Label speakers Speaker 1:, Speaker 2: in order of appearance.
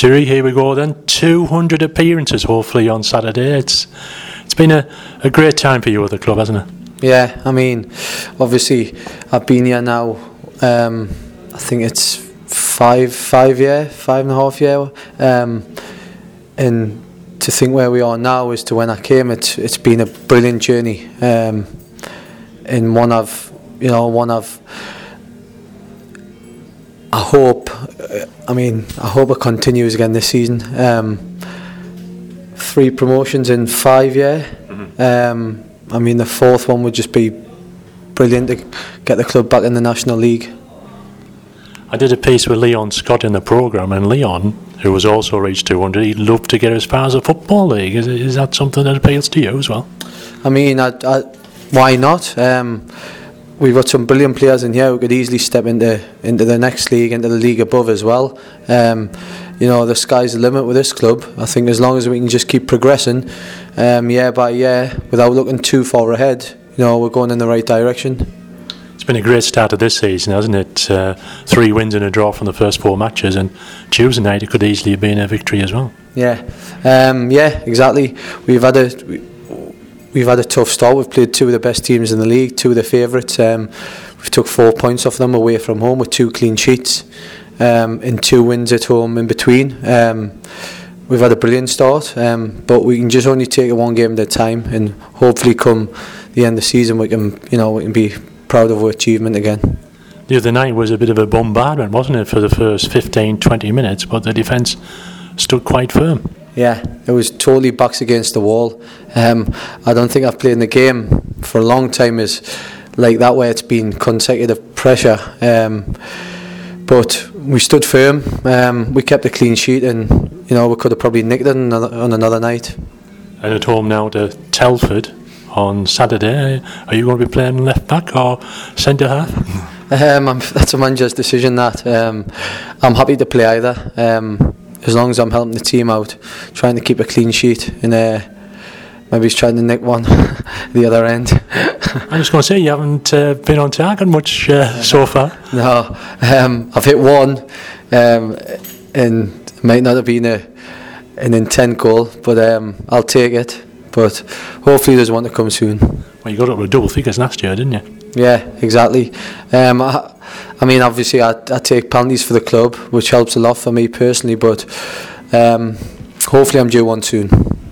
Speaker 1: Jerry, here we go then. 200 appearances hopefully on Saturday. It's been a great time for you at the club, hasn't it?
Speaker 2: Yeah, I mean, obviously I've been here now, I think it's 5.5 years. And to think where we are now as to when I came, it's been a brilliant journey. And one of I hope it continues again this season. 3 promotions in 5 years. I mean, the 4th one would just be brilliant to get the club back in the National League.
Speaker 1: I did a piece with Leon Scott in the programme, and Leon, who has also reached 200, he'd love to get as far as a Football League. Is that something that appeals to you as well?
Speaker 2: I mean, why not? We've got some brilliant players in here who could easily step into the next league, into the league above as well. The sky's the limit with this club. I think as long as we can just keep progressing year by year without looking too far ahead, we're going in the right direction.
Speaker 1: It's been a great start to this season, hasn't it? 3 wins and a draw from the first 4 matches, and Tuesday night it could easily have been a victory as well.
Speaker 2: Yeah, exactly. We've had a tough start. We've played 2 of the best teams in the league, 2 of the favourites. We've took 4 points off them away from home with 2 clean sheets and 2 wins at home in between. We've had a brilliant start, but we can just only take it one game at a time, and hopefully come the end of the season we can be proud of our achievement again.
Speaker 1: The other night was a bit of a bombardment, wasn't it, for the first 15-20 minutes, but the defence stood quite firm.
Speaker 2: Yeah, it was totally backs against the wall. I don't think I've played in the game for a long time is like that, where it's been consecutive pressure. But we stood firm. We kept a clean sheet, and we could have probably nicked it on another night. And
Speaker 1: at home now to Telford on Saturday. Are you going to be playing left back or centre half?
Speaker 2: That's a manager's decision. That I'm happy to play either. As long as I'm helping the team out, trying to keep a clean sheet, and maybe he's trying to nick one the other end.
Speaker 1: I'm just going to say, you haven't been on target much so far.
Speaker 2: No, I've hit one, and it might not have been an intent goal, but I'll take it. But hopefully there's one to come soon.
Speaker 1: Well, you got up to double figures last year, didn't you?
Speaker 2: Yeah, exactly. I mean, obviously I take penalties for the club, which helps a lot for me personally, but hopefully I'm due one soon.